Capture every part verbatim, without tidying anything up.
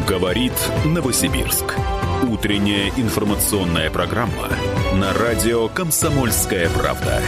Говорит Новосибирск. Утренняя информационная программа на радио «Комсомольская правда».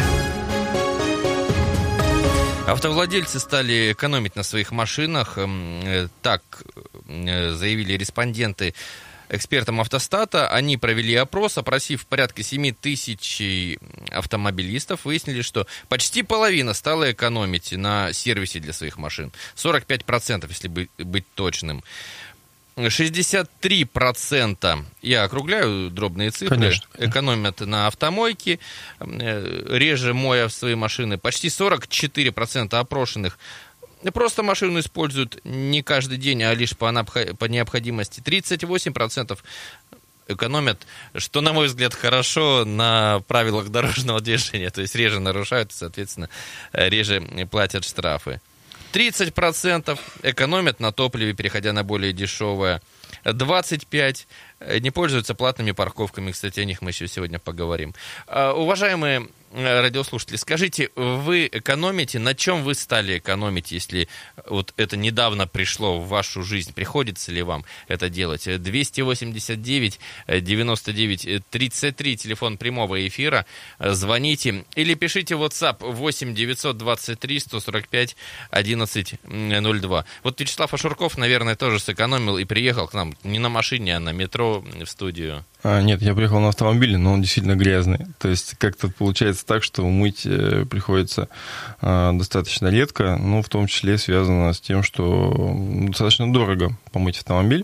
Автовладельцы стали экономить на своих машинах. Так заявили респонденты экспертам Автостата. Они провели опрос, опросив порядка семь тысяч автомобилистов. Выяснили, что почти половина стала экономить на сервисе для своих машин. сорок пять процентов, если быть, быть точным. шестьдесят три процента, я округляю дробные цифры, конечно, экономят на автомойке, реже моя свои машины. Почти сорок четыре процента опрошенных просто машину используют не каждый день, а лишь по, по необходимости. тридцать восемь процентов экономят, что, на мой взгляд, хорошо, на правилах дорожного движения. То есть реже нарушают и, соответственно, реже платят штрафы. тридцать процентов экономят на топливе, переходя на более дешевое. двадцать пять процентов не пользуются платными парковками. Кстати, о них мы еще сегодня поговорим. Уважаемые радиослушатели, скажите, вы экономите? На чем вы стали экономить, если вот это недавно пришло в вашу жизнь? Приходится ли вам это делать? двести восемьдесят девять девяносто девять тридцать три, телефон прямого эфира. Звоните или пишите в WhatsApp восемь девятьсот двадцать три сто сорок пять одиннадцать ноль два. Вот Вячеслав Ашурков, наверное, тоже сэкономил и приехал к нам не на машине, а на метро в студию. А, нет, я приехал на автомобиле, но он действительно грязный. То есть как-то получается так, что мыть приходится а, достаточно редко, но в том числе связано с тем, что достаточно дорого помыть автомобиль.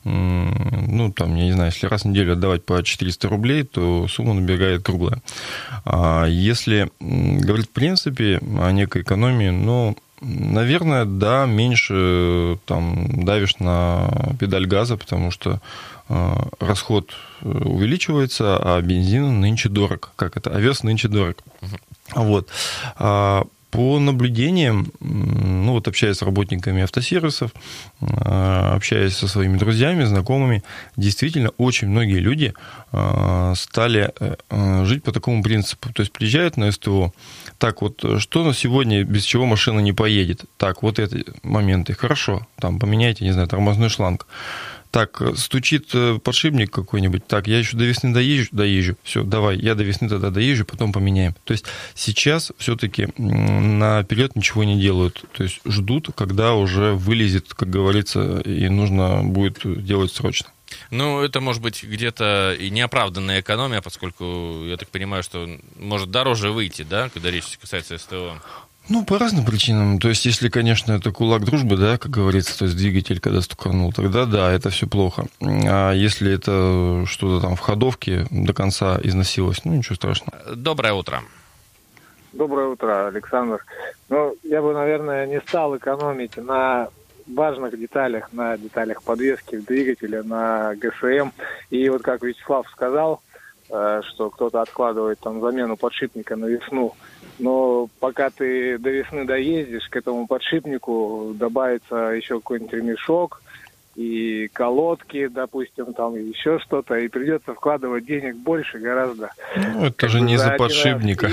Ну, там, я не знаю, если раз в неделю отдавать по четыреста рублей, то сумма набегает круглая. А если говорить в принципе о некой экономии, ну, наверное, да, меньше там давишь на педаль газа, потому что э, расход увеличивается, а бензин нынче дорог. Как это? Овес нынче дорог. Uh-huh. Вот. А по наблюдениям, ну вот общаясь с работниками автосервисов, общаясь со своими друзьями, знакомыми, действительно очень многие люди стали жить по такому принципу. То есть приезжают на СТО, так вот, что на сегодня, без чего машина не поедет? Так, вот эти моменты. Хорошо, там поменяйте, не знаю, тормозной шланг. Так, стучит подшипник какой-нибудь. Так, я еще до весны доезжу, доезжу. Все, давай, я до весны тогда доезжу, потом поменяем. То есть сейчас все-таки наперед ничего не делают. То есть ждут, когда уже вылезет, как говорится, и нужно будет делать срочно. Ну, это может быть где-то и неоправданная экономия, поскольку, я так понимаю, что может дороже выйти, да, когда речь касается СТО? Ну, по разным причинам. То есть, если, конечно, это кулак дружбы, да, как говорится, то есть двигатель, когда стуканул, тогда да, это все плохо. А если это что-то там в ходовке до конца износилось, ну, ничего страшного. Доброе утро. Доброе утро, Александр. Ну, я бы, наверное, не стал экономить на важных деталях, на деталях подвески двигателя, на ГСМ. И вот как Вячеслав сказал, что кто-то откладывает там замену подшипника на весну, но пока ты до весны доездишь, к этому подшипнику добавится еще какой-нибудь ремешок и колодки, допустим, там еще что-то, и придется вкладывать денег больше гораздо. Ну, это же не из-за подшипника.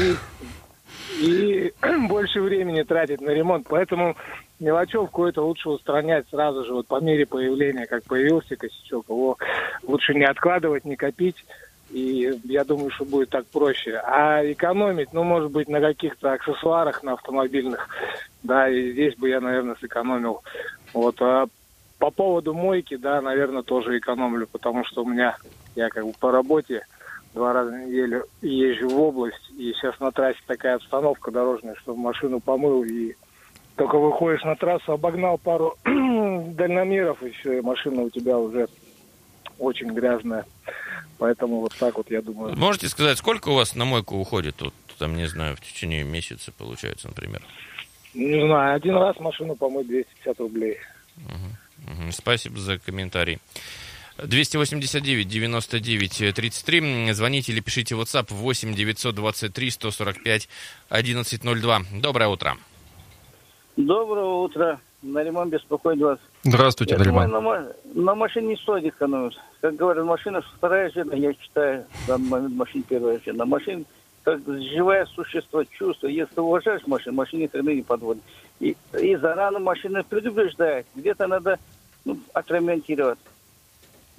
И, и больше времени тратить на ремонт, поэтому мелочевку это лучше устранять сразу же, вот по мере появления, как появился косячок, его лучше не откладывать, не копить. И я думаю, что будет так проще. А экономить, ну, может быть, на каких-то аксессуарах, на автомобильных, да, и здесь бы я, наверное, сэкономил. Вот, а по поводу мойки, да, наверное, тоже экономлю, потому что у меня, я как бы по работе два раза в неделю езжу в область, и сейчас на трассе такая обстановка дорожная, что машину помыл, и только выходишь на трассу, обогнал пару дальномеров, и все, и машина у тебя уже очень грязная. Поэтому вот так вот, я думаю. Можете сказать, сколько у вас на мойку уходит, вот, там, не знаю, в течение месяца, получается, например? Не знаю, один раз машину помыть двести пятьдесят рублей. Угу, угу. Спасибо за комментарий. двести восемьдесят девять девяносто девять тридцать три. Звоните или пишите в WhatsApp восемь девятьсот двадцать три сто сорок пять одиннадцать ноль два. Доброе утро. Доброе утро. Нариман беспокоит вас. Здравствуйте, Нариман. На, на машине не стоит экономить. Как говорят, машина вторая жена, я считаю, в данный момент машина первая жена. Машина как живое существо, чувство. Если ты уважаешь машину, машина никогда не подводит. И, и заранее машина предупреждает. Где-то надо ну, отремонтировать.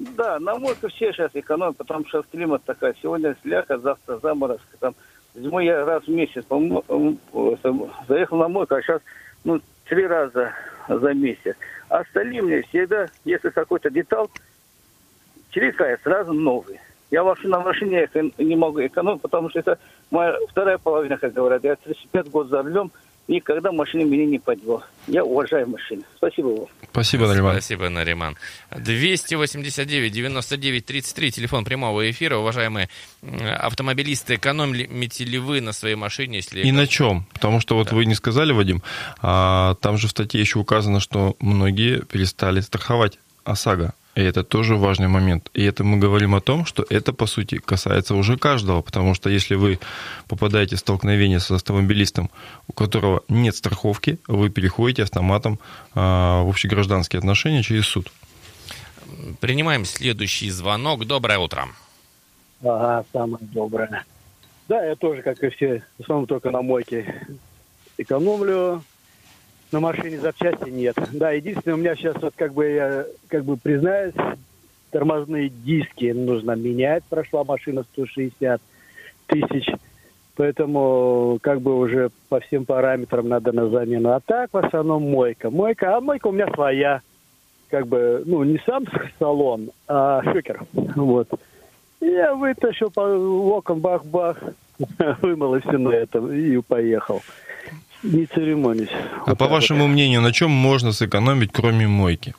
Да, на мойку все сейчас экономят, потому что климат такая. Сегодня сляха, завтра заморозка. Там, зимой я раз в месяц заехал на мойку, а сейчас ну, три раза за месяц. А остальные мне всегда, если какой-то деталь, чирикает сразу новый. Я вообще на машине не могу экономить, потому что это моя вторая половина, как говорят. Я тридцать пять год за рулем, никогда машина меня не подвела. Я уважаю машину. Спасибо вам. Спасибо, Нариман. Спасибо, Нариман. двести восемьдесят девять девяносто девять тридцать три, телефон прямого эфира. Уважаемые автомобилисты, экономите ли вы на своей машине? Если... И на чем? Потому что вот да. Вы не сказали, Вадим, а там же в статье еще указано, что многие перестали страховать ОСАГО. И это тоже важный момент. И это мы говорим о том, что это, по сути, касается уже каждого. Потому что если вы попадаете в столкновение с автомобилистом, у которого нет страховки, вы переходите автоматом в общегражданские отношения через суд. Принимаем следующий звонок. Доброе утро. Ага, самое доброе. Да, я тоже, как и все, в основном только на мойке экономлю. На машине запчасти нет. Да, единственное, у меня сейчас, вот как бы я как бы признаюсь, тормозные диски нужно менять. Прошла машина сто шестьдесят тысяч. Поэтому как бы уже по всем параметрам надо на замену. А так в основном мойка. Мойка, а мойка у меня своя. Как бы, ну, не сам салон, а шокер. Вот. Я вытащил по окон, бах-бах, вымыл и все на этом и поехал. Не церемонись. А вот по вашему вот. мнению, на чем можно сэкономить, кроме мойки?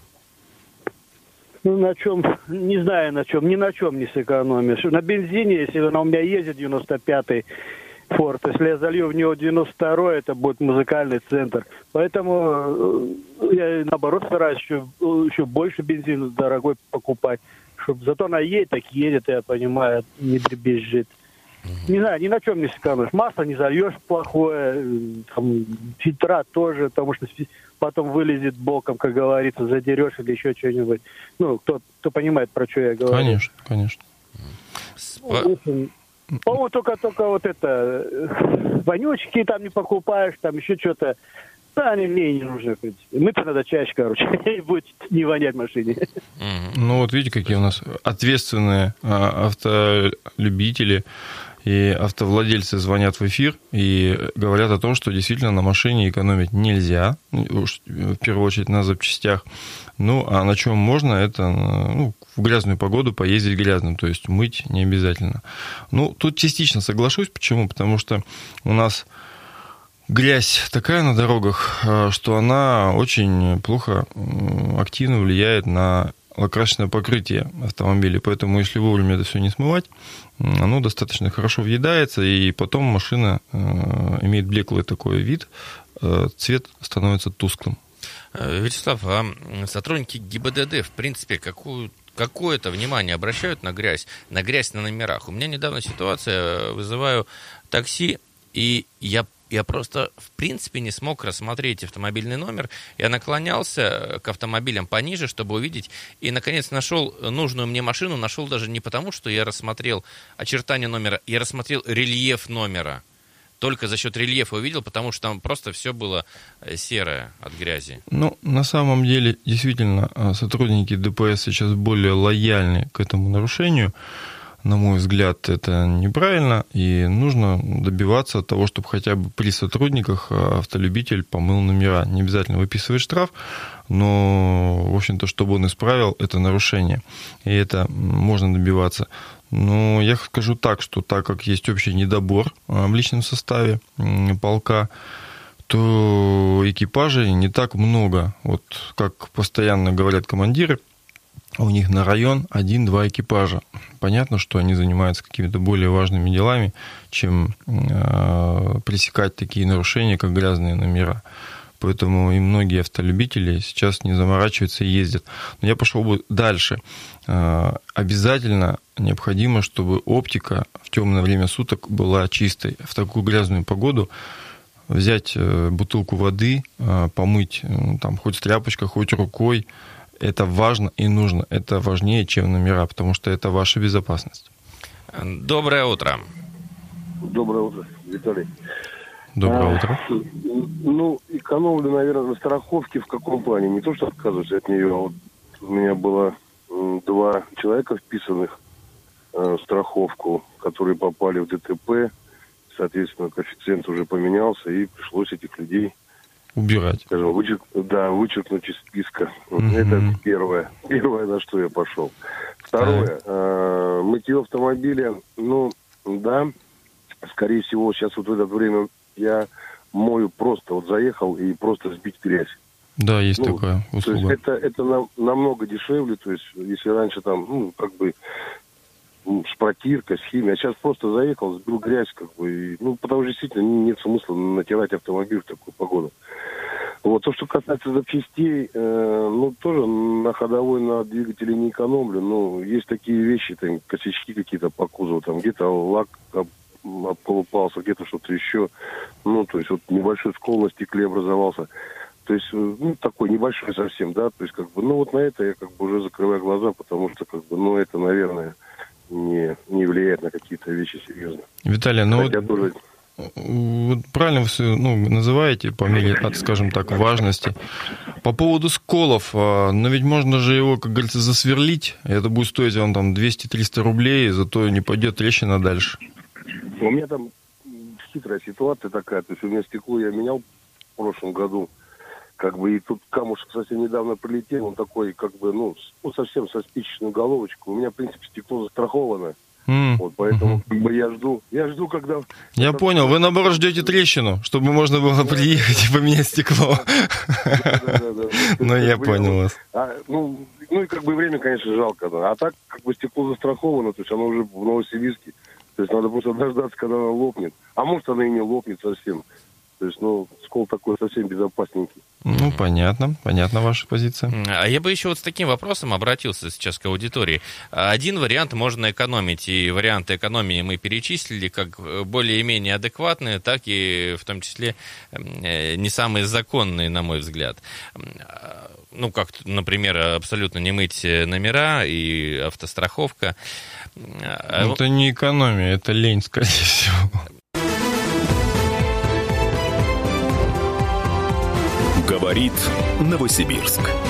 Ну, на чем, не знаю на чем, ни на чем не сэкономишь. На бензине, если она у меня ездит девяносто пятый Форд, если я залью в него девяносто второй, это будет музыкальный центр. Поэтому я, наоборот, стараюсь еще, еще больше бензина дорогой покупать. Чтобы зато она едет, так едет, я понимаю, не дребезжит. Не знаю, ни на чем не сэкономишь. Масло не зальешь плохое, там, фильтра тоже, потому что потом вылезет боком, как говорится, задерешь или еще что-нибудь. Ну, кто, кто понимает, про что я говорю. Конечно, конечно. Ну, по-моему, только, только вот это, вонючки там не покупаешь, там еще что-то. Да, они мне и не нужны, в принципе. Мы-то надо чаще, короче, и будет не вонять в машине. Ну, вот видите, какие у нас ответственные автолюбители и автовладельцы звонят в эфир и говорят о том, что действительно на машине экономить нельзя, в первую очередь на запчастях. Ну, а на чем можно, это ну, в грязную погоду поездить грязным, то есть мыть не обязательно. Ну, тут частично соглашусь. Почему? Потому что у нас грязь такая на дорогах, что она очень плохо, активно влияет на лакрасочное покрытие автомобиля. Поэтому, если вовремя это все не смывать, оно достаточно хорошо въедается, и потом машина имеет блеклый такой вид, цвет становится тусклым. Вячеслав, а сотрудники ГИБДД, в принципе, какую, какое-то внимание обращают на грязь, на грязь на номерах? У меня недавно ситуация, вызываю такси, и я Я просто, в принципе, не смог рассмотреть автомобильный номер. Я наклонялся к автомобилям пониже, чтобы увидеть. И, наконец, нашел нужную мне машину. Нашел даже не потому, что я рассмотрел очертания номера. Я рассмотрел рельеф номера. Только за счет рельефа увидел, потому что там просто все было серое от грязи. Ну, на самом деле, действительно, сотрудники ДПС сейчас более лояльны к этому нарушению. На мой взгляд, это неправильно, и нужно добиваться того, чтобы хотя бы при сотрудниках автолюбитель помыл номера. Не обязательно выписывать штраф, но, в общем-то, чтобы он исправил это нарушение. И это можно добиваться. Но я скажу так, что так как есть общий недобор в личном составе полка, то экипажей не так много. Вот как постоянно говорят командиры, у них на район один-два экипажа. Понятно, что они занимаются какими-то более важными делами, чем э, пресекать такие нарушения, как грязные номера. Поэтому и многие автолюбители сейчас не заморачиваются и ездят. Но я пошел бы дальше. Э, обязательно необходимо, чтобы оптика в темное время суток была чистой. В такую грязную погоду взять э, бутылку воды, э, помыть э, там, хоть тряпочкой, хоть рукой. Это важно и нужно. Это важнее, чем номера, потому что это ваша безопасность. Доброе утро. Доброе утро, Виталий. Доброе а, утро. Ну, экономлю, наверное, на страховке в каком плане? Не то, что отказываюсь от нее, а вот у меня была два человека вписанных в страховку, которые попали в ДТП. Соответственно, коэффициент уже поменялся, и пришлось этих людей убирать. Скажем, вычерк... да, вычеркнуть из списка. Mm-hmm. Это первое. Первое, на что я пошел. Второе. Э, мытье автомобиля. Ну, да, скорее всего, сейчас вот в это время я мою просто, вот заехал и просто сбить грязь. Да, есть ну, такая услуга. То есть это, это нам, намного дешевле. То есть если раньше там, ну, как бы шпротирка, химия. А сейчас просто заехал, сбил грязь, как бы. И, ну, потому что действительно нет смысла натирать автомобиль в такую погоду. Вот. То, что касается запчастей, э, ну, тоже на ходовой на двигателе не экономлю. Ну, есть такие вещи, там, косячки какие-то по кузову, там, где-то лак об, обколупался, где-то что-то еще. Ну, то есть, вот небольшой скол на стекле образовался. То есть, ну, такой небольшой совсем, да. То есть, как бы, ну, вот на это я, как бы, уже закрываю глаза, потому что, как бы, ну, это, наверное, не, не влияет на какие-то вещи серьезно. Виталий, ну Хотя вот, тоже... вот правильно вы все, ну, называете по мере, скажем так, важности. По поводу сколов, но ведь можно же его, как говорится, засверлить, это будет стоить вам там двести-триста рублей, зато не пойдет трещина дальше. У меня там хитрая ситуация такая, то есть у меня стекло я менял в прошлом году, как бы, и тут камушек совсем недавно прилетел, он такой, как бы, ну, ну совсем со спичечную головочку. У меня, в принципе, стекло застраховано. Mm. Вот, поэтому, как бы, я жду, я жду, когда... Я это... понял, вы, наоборот, ждете трещину, чтобы можно было приехать и поменять стекло. Да-да-да. Ну, я понял вас. Ну, и, как бы, время, конечно, жалко, да. А так, как бы, стекло застраховано, то есть оно уже в Новосибирске. То есть надо просто дождаться, когда оно лопнет. А может, оно и не лопнет совсем. То есть, ну, скол такой совсем безопасненький. Ну, понятно, понятна ваша позиция. А я бы еще вот с таким вопросом обратился сейчас к аудитории. Один вариант можно экономить, и варианты экономии мы перечислили как более-менее адекватные, так и в том числе не самые законные, на мой взгляд. Ну, как, например, абсолютно не мыть номера и автостраховка. Это не экономия, это лень, скорее всего. Говорит Новосибирск.